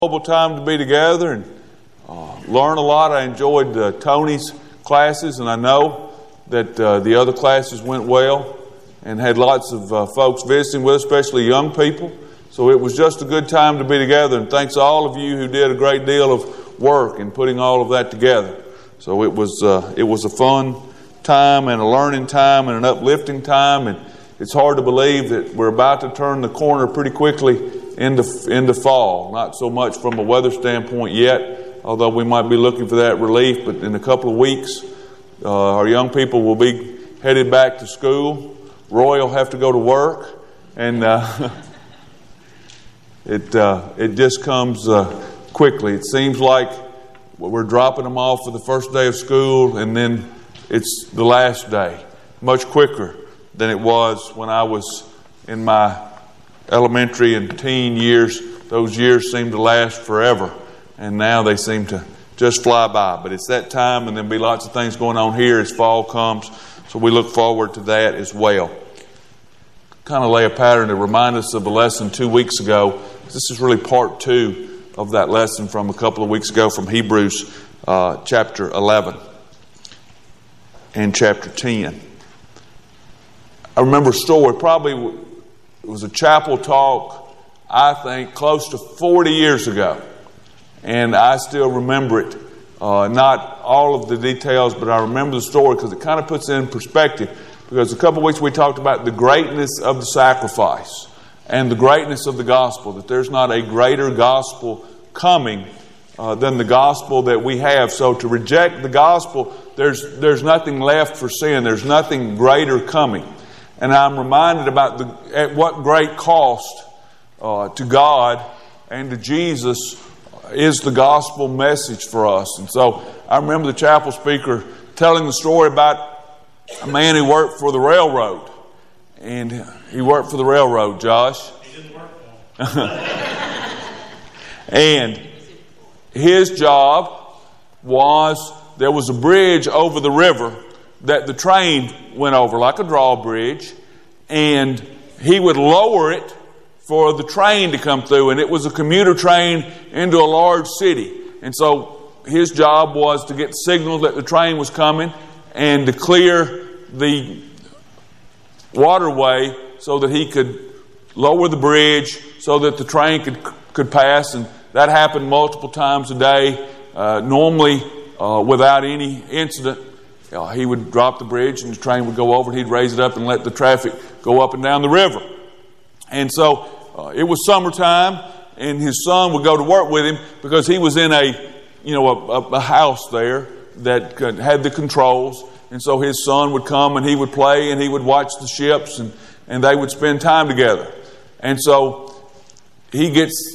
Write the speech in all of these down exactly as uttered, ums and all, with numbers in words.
Time to be together and uh, learn a lot. I enjoyed uh, Tony's classes, and I know that uh, the other classes went well and had lots of uh, folks visiting with us, especially young people. So it was just a good time to be together, and thanks to all of you who did a great deal of work in putting all of that together. So it was uh, it was a fun time and a learning time and an uplifting time, and it's hard to believe that we're about to turn the corner pretty quickly into into fall. Not so much from a weather standpoint yet, although we might be looking for that relief. But in a couple of weeks, uh, our young people will be headed back to school. Roy will have to go to work, and uh, it uh, it just comes uh, quickly. It seems like we're dropping them off for the first day of school, and then it's the last day. Much quicker than it was when I was in my elementary and teen years. Those years seem to last forever, and now they seem to just fly by. But it's that time, and there'll be lots of things going on here as fall comes, so we look forward to that as well. Kind of lay a pattern to remind us of a lesson two weeks ago. This is really part two of that lesson from a couple of weeks ago from Hebrews uh, chapter eleven and chapter ten. I remember a story, probably it was a chapel talk, I think, close to forty years ago. And I still remember it. Uh, not all of the details, but I remember the story because it kind of puts it in perspective. Because a couple of weeks we talked about the greatness of the sacrifice and the greatness of the gospel, that there's not a greater gospel coming uh, than the gospel that we have. So to reject the gospel, there's there's nothing left for sin. There's nothing greater coming. And I'm reminded about the, at what great cost uh, to God and to Jesus is the gospel message for us. And so I remember the chapel speaker telling the story about a man who worked for the railroad. And he worked for the railroad, Josh. He didn't work for them. And his job was, there was a bridge over the river that the train went over, like a drawbridge, and he would lower it for the train to come through, and it was a commuter train into a large city. And so his job was to get signals that the train was coming and to clear the waterway so that he could lower the bridge so that the train could could pass. And that happened multiple times a day, uh, normally uh, without any incident. Uh, he would drop the bridge and the train would go over, and he'd raise it up and let the traffic go up and down the river. And so uh, it was summertime, and his son would go to work with him because he was in a, you know, a, a house there that could, had the controls. And so his son would come and he would play and he would watch the ships, and, and they would spend time together. And so he gets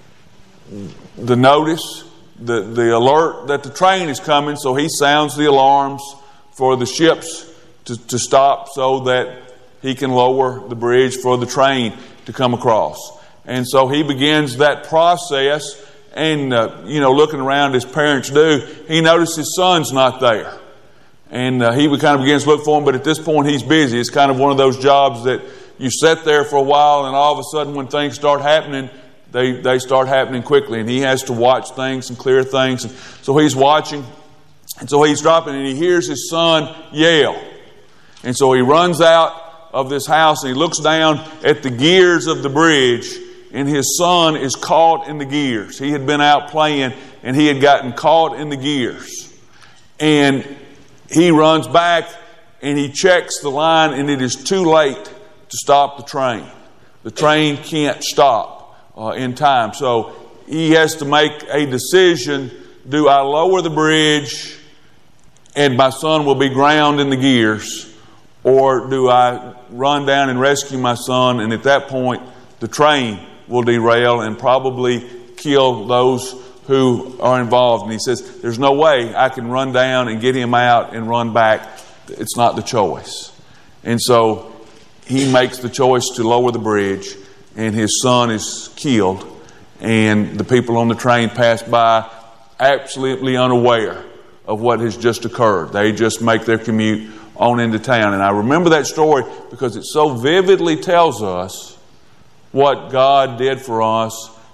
the notice, the, the alert that the train is coming, so he sounds the alarms for the ships to, to stop so that he can lower the bridge for the train to come across. And so he begins that process, and uh, you know, looking around as parents do, he notices his son's not there. And uh, he kind of begins to look for him, but at this point he's busy. It's kind of one of those jobs that you sit there for a while, and all of a sudden when things start happening, they, they start happening quickly, and he has to watch things and clear things. And so he's watching, and so he's dropping, and he hears his son yell. And so he runs out of this house, and he looks down at the gears of the bridge, and his son is caught in the gears. He had been out playing, and he had gotten caught in the gears. And he runs back, and he checks the line, and it is too late to stop the train. The train can't stop uh, in time. So he has to make a decision. Do I lower the bridge and my son will be drowned in the gears, or do I run down and rescue my son, and at that point the train will derail and probably kill those who are involved? And he says, there's no way I can run down and get him out and run back. It's not the choice. And so he makes the choice to lower the bridge, and his son is killed, and the people on the train pass by absolutely unaware of what has just occurred. They just make their commute on into town. And I remember that story because it so vividly tells us what God did for us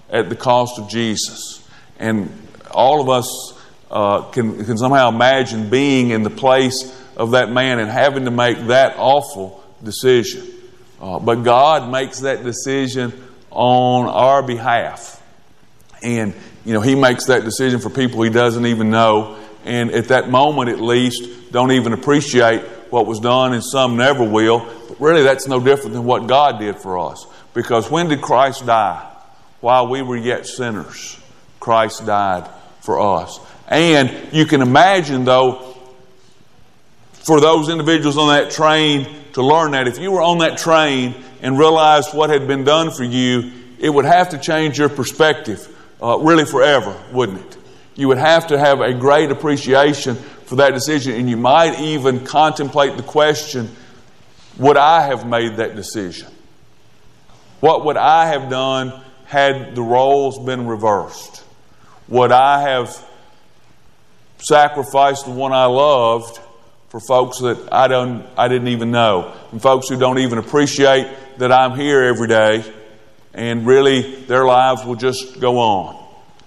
at the cost of Jesus. And all of us uh, can, can somehow imagine being in the place of that man and having to make that awful decision. Uh, but God makes that decision on our behalf. And, you know, He makes that decision for people He doesn't even know. And at that moment, at least, don't even appreciate what was done, and some never will. But really, that's no different than what God did for us. Because when did Christ die? While we were yet sinners, Christ died for us. And you can imagine, though, for those individuals on that train to learn that, if you were on that train and realized what had been done for you, it would have to change your perspective uh, really forever, wouldn't it? You would have to have a great appreciation for that decision, and you might even contemplate the question, would I have made that decision? What would I have done had the roles been reversed? Would I have sacrificed the one I loved for folks that I don't, I didn't even know, and folks who don't even appreciate that I'm here every day, and really their lives will just go on?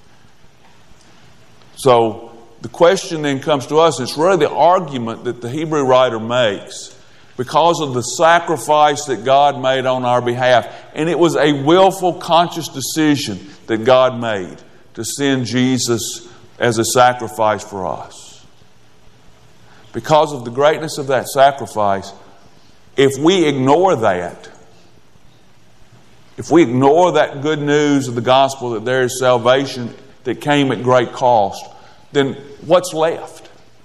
So the question then comes to us, it's really the argument that the Hebrew writer makes because of the sacrifice that God made on our behalf. And it was a willful, conscious decision that God made to send Jesus as a sacrifice for us. Because of the greatness of that sacrifice, if we ignore that, if we ignore that good news of the gospel that there is salvation that came at great cost, then what's left?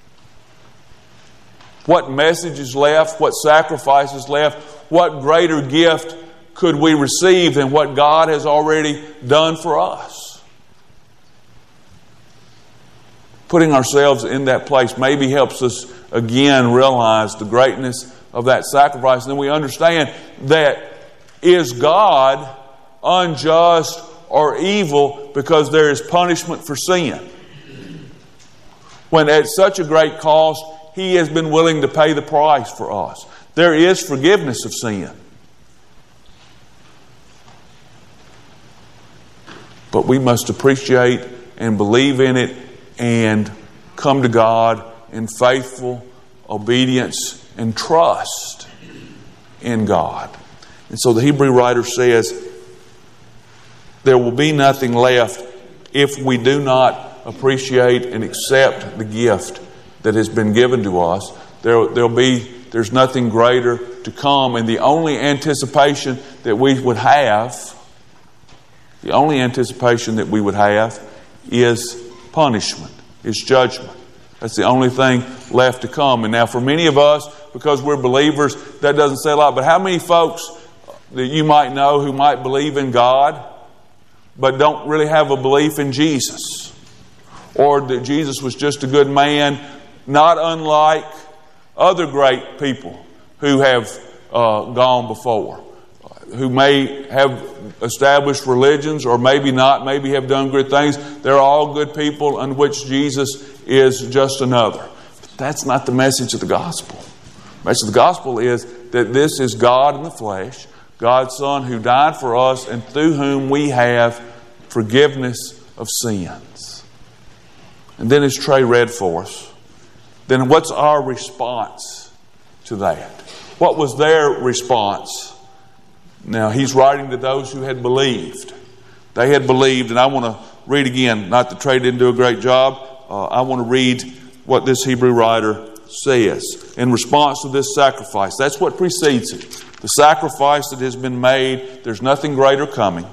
What message is left? What sacrifice is left? What greater gift could we receive than what God has already done for us? Putting ourselves in that place maybe helps us again realize the greatness of that sacrifice. And then we understand that, is God unjust or evil because there is punishment for sin? When at such a great cost, He has been willing to pay the price for us. There is forgiveness of sin. But we must appreciate and believe in it and come to God in faithful obedience and trust in God. And so the Hebrew writer says, there will be nothing left if we do not appreciate and accept the gift that has been given to us. There, there'll be, there's nothing greater to come. And the only anticipation that we would have, the only anticipation that we would have is punishment, is judgment. That's the only thing left to come. And now for many of us, because we're believers, that doesn't say a lot. But how many folks that you might know who might believe in God, but don't really have a belief in Jesus? Or that Jesus was just a good man, not unlike other great people who have uh, gone before, who may have established religions or maybe not, maybe have done good things. They're all good people, in which Jesus is just another. But that's not the message of the gospel. The message of the gospel is that this is God in the flesh, God's Son who died for us and through whom we have forgiveness of sins. And then as Trey read for us, then what's our response to that? What was their response? Now, he's writing to those who had believed. They had believed, and I want to read again, not that Trey didn't do a great job. Uh, I want to read what this Hebrew writer says in response to this sacrifice. That's what precedes it. The sacrifice that has been made, there's nothing greater coming.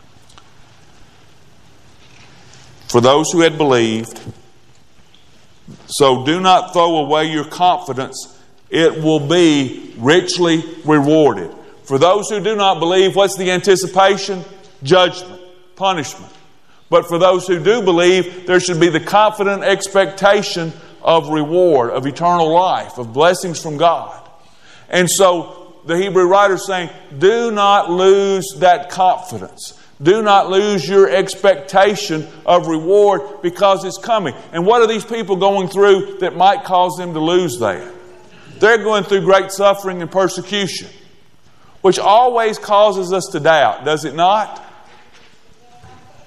For those who had believed, so do not throw away your confidence. It will be richly rewarded. For those who do not believe, what's the anticipation? Judgment, punishment. But for those who do believe, there should be the confident expectation of reward, of eternal life, of blessings from God. And so the Hebrew writer is saying, do not lose that confidence. Do not lose your expectation of reward because it's coming. And what are these people going through that might cause them to lose that? They're going through great suffering and persecution, which always causes us to doubt, does it not?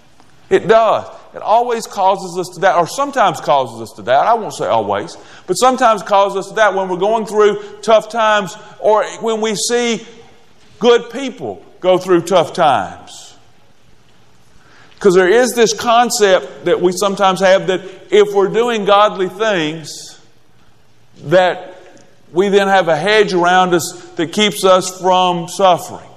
It does. It always causes us to doubt, or sometimes causes us to doubt. I won't say always, but sometimes causes us to doubt when we're going through tough times, or when we see good people go through tough times. Because there is this concept that we sometimes have that if we're doing godly things, that we then have a hedge around us that keeps us from suffering.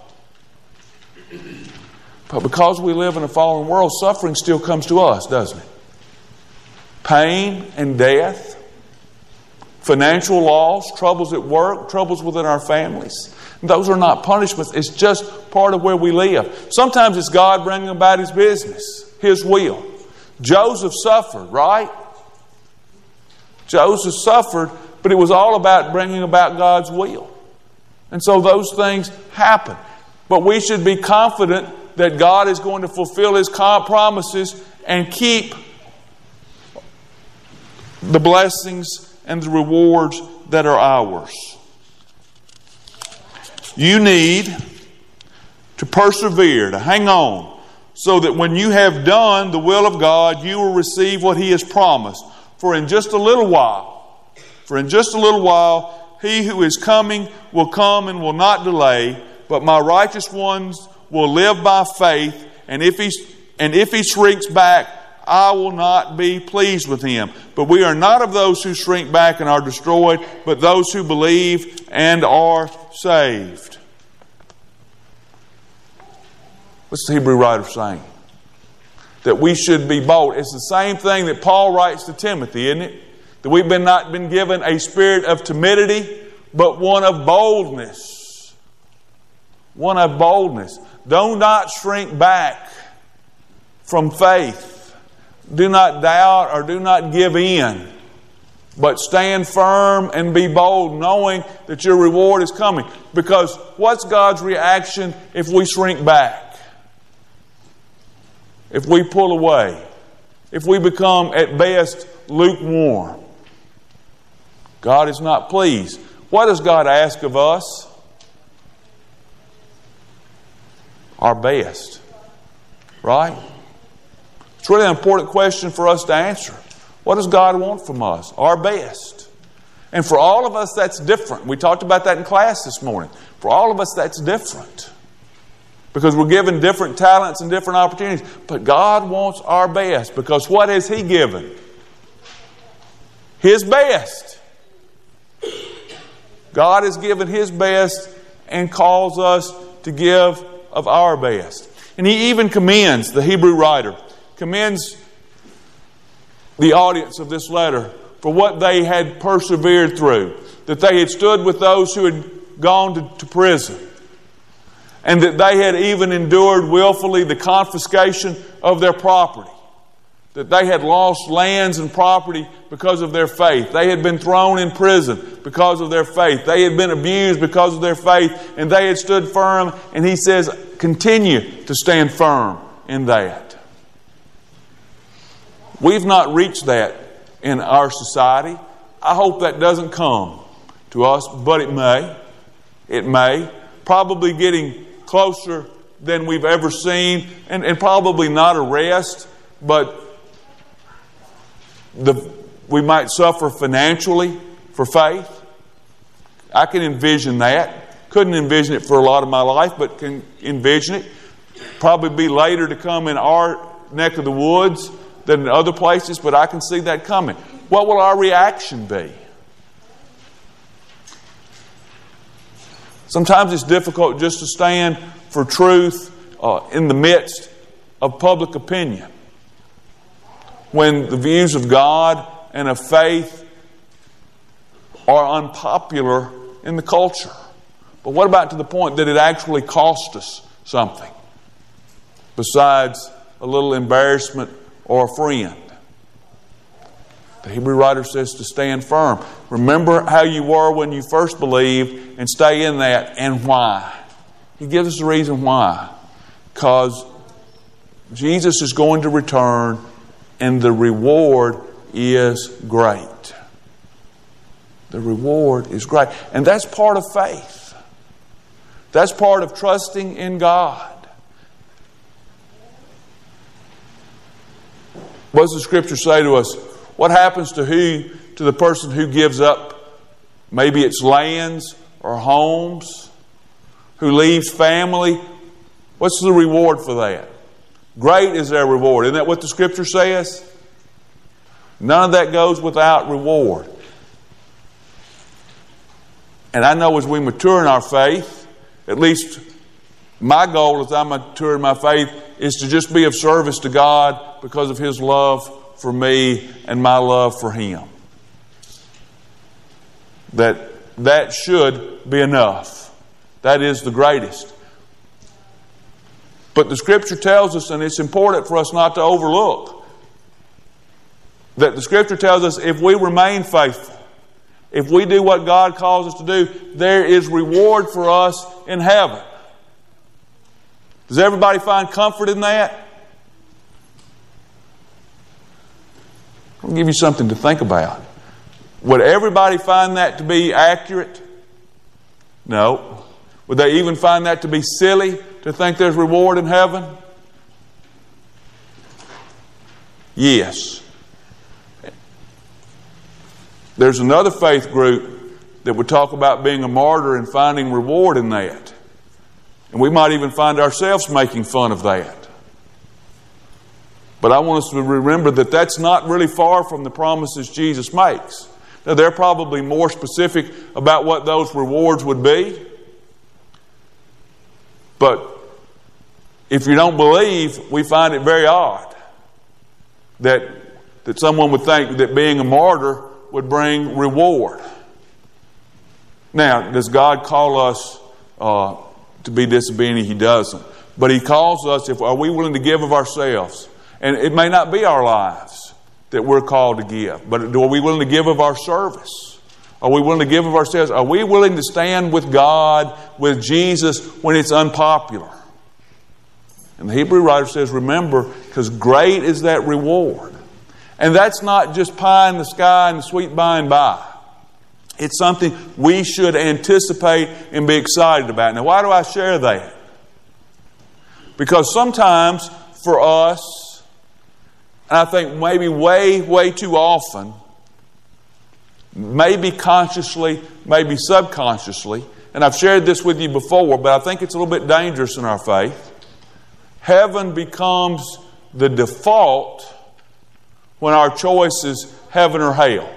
But because we live in a fallen world, suffering still comes to us, doesn't it? Pain and death, financial loss, troubles at work, troubles within our families. Those are not punishments. It's just part of where we live. Sometimes it's God bringing about His business, His will. Joseph suffered, right? Joseph suffered, but it was all about bringing about God's will. And so those things happen. But we should be confident that God is going to fulfill His promises and keep the blessings and the rewards that are ours. You need to persevere, to hang on, so that when you have done the will of God, you will receive what He has promised. For in just a little while, for in just a little while, He who is coming will come and will not delay, but my righteous ones will live by faith, and if he and if he shrinks back, I will not be pleased with him. But we are not of those who shrink back and are destroyed, but those who believe and are saved. What's the Hebrew writer saying? That we should be bold. It's the same thing that Paul writes to Timothy, isn't it? That we've been not been given a spirit of timidity, but one of boldness. One of boldness. Do not shrink back from faith. Do not doubt or do not give in. But stand firm and be bold, knowing that your reward is coming. Because what's God's reaction if we shrink back? If we pull away? If we become, at best, lukewarm? God is not pleased. What does God ask of us? Our best. Right? It's really an important question for us to answer. What does God want from us? Our best. And for all of us, that's different. We talked about that in class this morning. For all of us, that's different. Because we're given different talents and different opportunities. But God wants our best. Because what has He given? His best. God has given His best and calls us to give of our best. And He even commends, the Hebrew writer, commends the audience of this letter for what they had persevered through. That they had stood with those who had gone to, to prison. And that they had even endured willfully the confiscation of their property. That they had lost lands and property because of their faith. They had been thrown in prison because of their faith. They had been abused because of their faith. And they had stood firm. And he says, continue to stand firm in that. We've not reached that in our society. I hope that doesn't come to us, but it may. It may. Probably getting closer than we've ever seen. And, and probably not arrest, but The, we might suffer financially for faith. I can envision that. Couldn't envision it for a lot of my life, but can envision it. Probably be later to come in our neck of the woods than in other places, but I can see that coming. What will our reaction be? Sometimes it's difficult just to stand for truth uh, in the midst of public opinion. When the views of God and of faith are unpopular in the culture. But what about to the point that it actually cost us something besides a little embarrassment or a friend? The Hebrew writer says to stand firm. Remember how you were when you first believed and stay in that, and why. He gives us the reason why. Because Jesus is going to return. And the reward is great. The reward is great. And that's part of faith. That's part of trusting in God. What does the Scripture say to us? What happens to who, to the person who gives up, maybe it's lands or homes, who leaves family? What's the reward for that? Great is their reward. Isn't that what the Scripture says? None of that goes without reward. And I know as we mature in our faith, at least my goal as I mature in my faith is to just be of service to God because of His love for me and my love for Him. That that should be enough. That is the greatest. But the Scripture tells us, and it's important for us not to overlook, that the Scripture tells us if we remain faithful, if we do what God calls us to do, there is reward for us in heaven. Does everybody find comfort in that? I'll give you something to think about. Would everybody find that to be accurate? No. Would they even find that to be silly to think there's reward in heaven? Yes. There's another faith group that would talk about being a martyr and finding reward in that. And we might even find ourselves making fun of that. But I want us to remember that that's not really far from the promises Jesus makes. Now, they're probably more specific about what those rewards would be. But if you don't believe, we find it very odd that, that someone would think that being a martyr would bring reward. Now, does God call us uh, to be disobedient? He doesn't. But He calls us, if are we willing to give of ourselves? And it may not be our lives that we're called to give, but are we willing to give of our service? Are we willing to give of ourselves? Are we willing to stand with God, with Jesus, when it's unpopular? And the Hebrew writer says, remember, because great is that reward. And that's not just pie in the sky and the sweet by and by. It's something we should anticipate and be excited about. Now, why do I share that? Because sometimes for us, and I think maybe way, way too often, maybe consciously, maybe subconsciously, and I've shared this with you before, but I think it's a little bit dangerous in our faith. Heaven becomes the default when our choice is heaven or hell.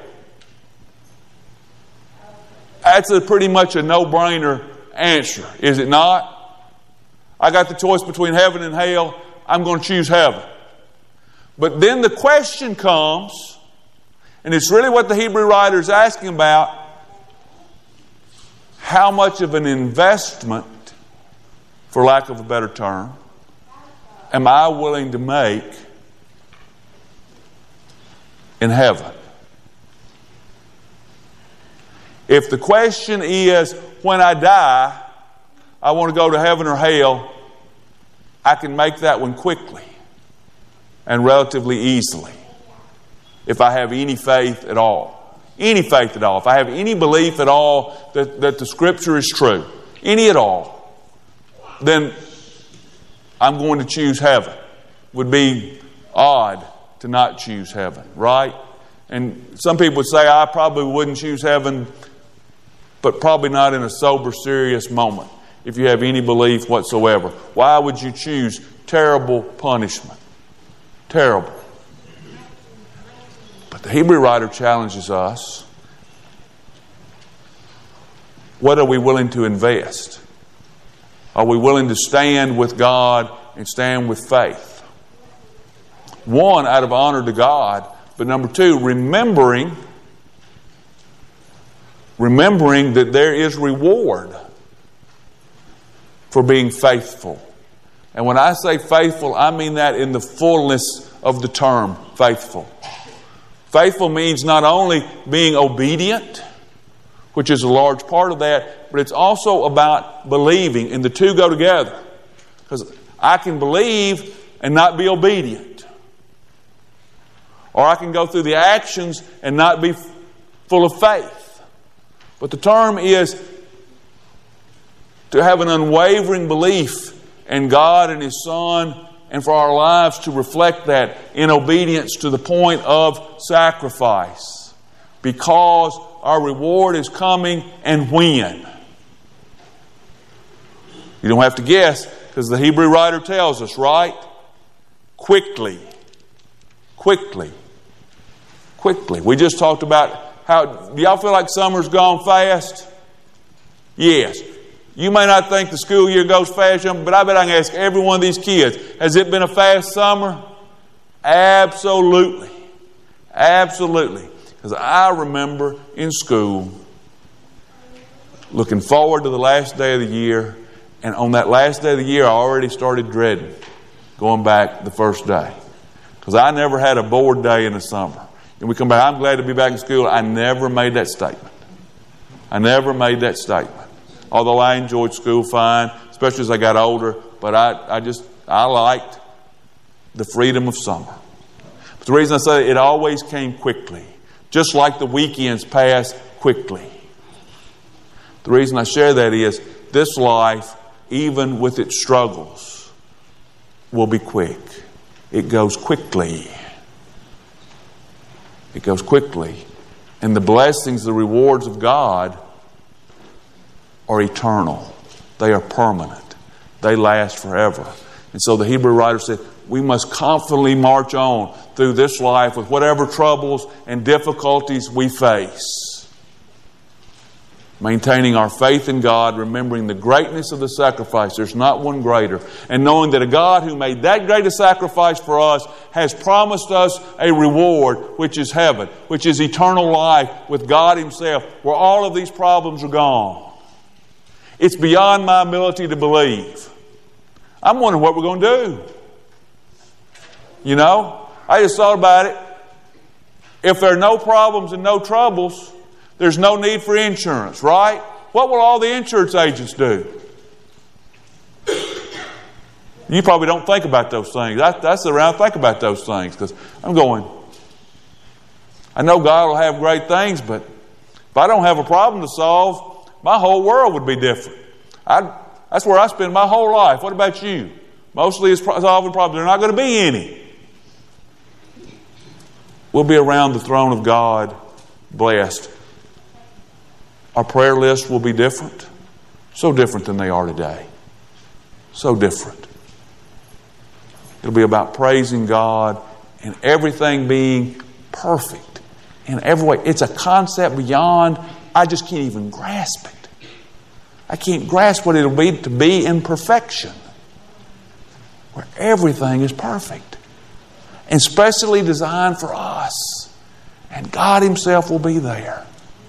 That's a pretty much a no-brainer answer, is it not? I got the choice between heaven and hell. I'm going to choose heaven. But then the question comes, and it's really what the Hebrew writer is asking about, how much of an investment, for lack of a better term, am I willing to make in heaven? If the question is, when I die, I want to go to heaven or hell, I can make that one quickly and relatively easily if I have any faith at all. Any faith at all. If I have any belief at all that, that the Scripture is true, any at all, then I'm going to choose heaven. Would be odd to not choose heaven, right? And some people would say, I probably wouldn't choose heaven, but probably not in a sober, serious moment, if you have any belief whatsoever. Why would you choose terrible punishment? Terrible. But the Hebrew writer challenges us. What are we willing to invest? Are we willing to stand with God and stand with faith? One, out of honor to God, but number two, remembering remembering that there is reward for being faithful. And when I say faithful, I mean that in the fullness of the term, faithful. Faithful means not only being obedient, which is a large part of that, but it's also about believing, and the two go together. Because I can believe and not be obedient. Or I can go through the actions and not be full of faith. But the term is to have an unwavering belief in God and His Son and for our lives to reflect that in obedience to the point of sacrifice. Because our reward is coming, and when? You don't have to guess, because the Hebrew writer tells us, right? Quickly. Quickly. Quickly. We just talked about how, do y'all feel like summer's gone fast? Yes. You may not think the school year goes fast, but I bet I can ask every one of these kids, has it been a fast summer? Absolutely. Absolutely. Because I remember in school looking forward to the last day of the year, and on that last day of the year I already started dreading going back the first day. Because I never had a bored day in the summer. And we come back, I'm glad to be back in school. I never made that statement. I never made that statement. Although I enjoyed school fine, especially as I got older, but I, I just, I liked the freedom of summer. But the reason I say it, it always came quickly. Just like the weekends pass quickly. The reason I share that is this life, even with its struggles, will be quick. It goes quickly. It goes quickly. And the blessings, the rewards of God are eternal. They are permanent. They last forever. And so the Hebrew writer said, we must confidently march on through this life with whatever troubles and difficulties we face. Maintaining our faith in God, remembering the greatness of the sacrifice. There's not one greater. And knowing that a God who made that great a sacrifice for us has promised us a reward, which is heaven, which is eternal life with God Himself, where all of these problems are gone. It's beyond my ability to believe. I'm wondering what we're going to do. You know, I just thought about it. If there are no problems and no troubles, there's no need for insurance, right? What will all the insurance agents do? You probably don't think about those things. I, that's the round I think about those things, because I'm going, I know God will have great things, but if I don't have a problem to solve, my whole world would be different. I'd, that's where I spend my whole life. What about you? Mostly it's solving problems. There are not going to be any. We'll be around the throne of God, blessed. Our prayer list will be different. So different than they are today. So different. It'll be about praising God and everything being perfect in every way. It's a concept beyond, I just can't even grasp it. I can't grasp what it'll be to be in perfection, where everything is perfect and specially designed for us. And God Himself will be there.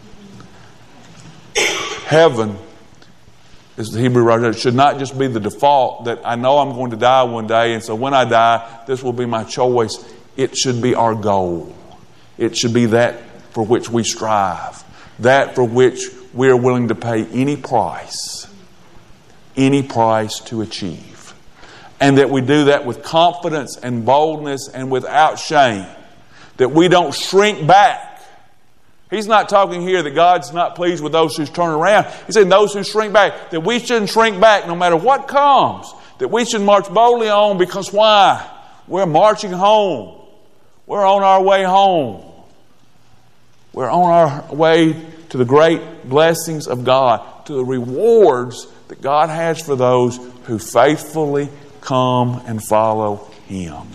Heaven, as the Hebrew writer, should not just be the default that I know I'm going to die one day, and so when I die, this will be my choice. It should be our goal. It should be that for which we strive. That for which we are willing to pay any price. Any price to achieve. And that we do that with confidence and boldness and without shame. That we don't shrink back. He's not talking here that God's not pleased with those who turn around. He's saying those who shrink back. That we shouldn't shrink back no matter what comes. That we should march boldly on, because why? We're marching home. We're on our way home. We're on our way to the great blessings of God. To the rewards that God has for those who faithfully come and follow Him.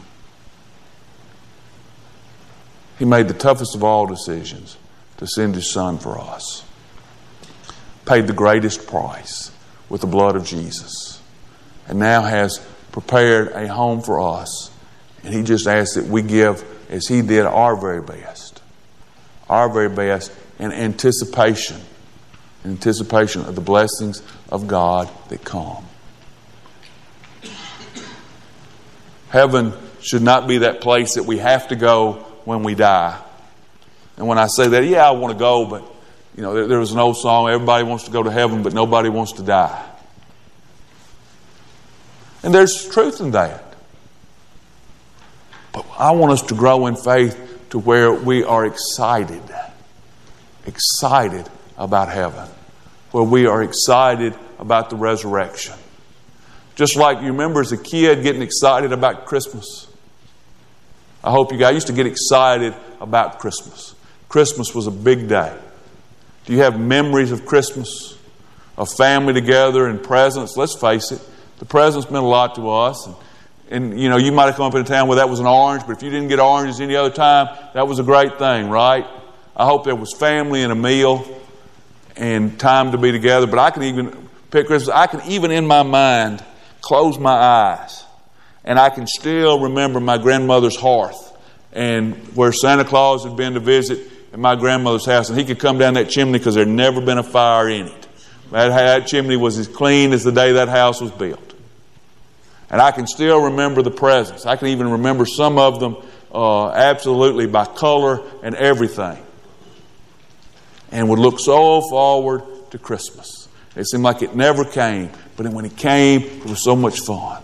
He made the toughest of all decisions to send His Son for us. Paid the greatest price with the blood of Jesus. And now has prepared a home for us. And He just asks that we give, as He did, our very best. Our very best in anticipation. In anticipation of the blessings of God that come. Heaven should not be that place that we have to go when we die. And when I say that, yeah, I want to go, but you know, there, there was an old song, everybody wants to go to heaven, but nobody wants to die. And there's truth in that. But I want us to grow in faith to where we are excited. Excited about heaven. Where we are excited about the resurrection. Just like you remember as a kid getting excited about Christmas. I hope you guys used to get excited about Christmas. Christmas was a big day. Do you have memories of Christmas? Of family together and presents? Let's face it, the presents meant a lot to us. And, and you know, you might have come up in a town where that was an orange, but if you didn't get oranges any other time, that was a great thing, right? I hope there was family and a meal and time to be together. But I can even pick Christmas. I can even in my mind close my eyes, and I can still remember my grandmother's hearth and where Santa Claus had been to visit at my grandmother's house, and he could come down that chimney because there had never been a fire in it. That, that chimney was as clean as the day that house was built. And I can still remember the presents. I can even remember some of them uh, absolutely by color and everything. And would look so forward to Christmas. It seemed like it never came. But when it came, it was so much fun.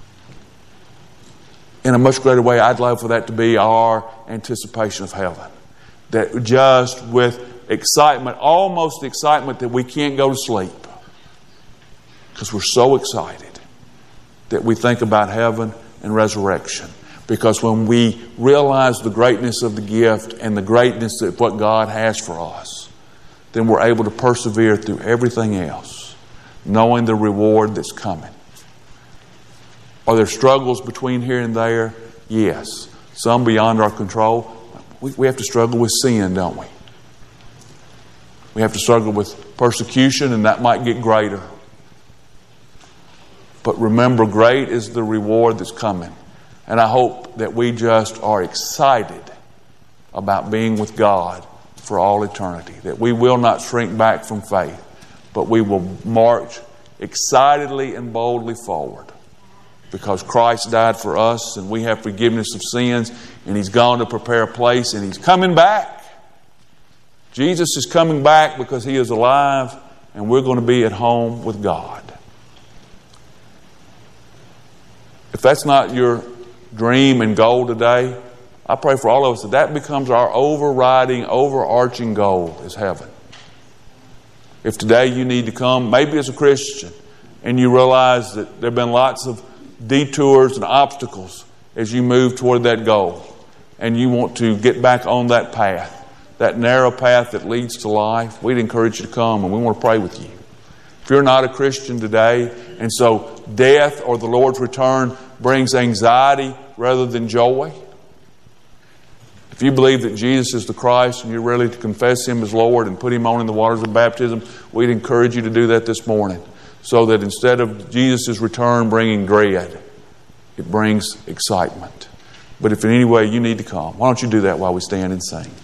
In a much greater way, I'd love for that to be our anticipation of heaven. That just with excitement, almost excitement that we can't go to sleep. Because we're so excited that we think about heaven and resurrection. Because when we realize the greatness of the gift and the greatness of what God has for us, then we're able to persevere through everything else, knowing the reward that's coming. Are there struggles between here and there? Yes. Some beyond our control. We, we have to struggle with sin, don't we? We have to struggle with persecution, and that might get greater. But remember, great is the reward that's coming. And I hope that we just are excited about being with God for all eternity. That we will not shrink back from faith, but we will march excitedly and boldly forward. Because Christ died for us, and we have forgiveness of sins, and He's gone to prepare a place, and He's coming back. Jesus is coming back because He is alive, and we're going to be at home with God. If that's not your dream and goal today, I pray for all of us that that becomes our overriding, overarching goal is heaven. If today you need to come, maybe as a Christian, and you realize that there have been lots of detours and obstacles as you move toward that goal, and you want to get back on that path, that narrow path that leads to life, we'd encourage you to come, and we want to pray with you. If you're not a Christian today, and so death or the Lord's return brings anxiety rather than joy, if you believe that Jesus is the Christ and you're ready to confess Him as Lord and put Him on in the waters of baptism, we'd encourage you to do that this morning, so that instead of Jesus' return bringing dread, it brings excitement. But if in any way you need to come, why don't you do that while we stand and sing?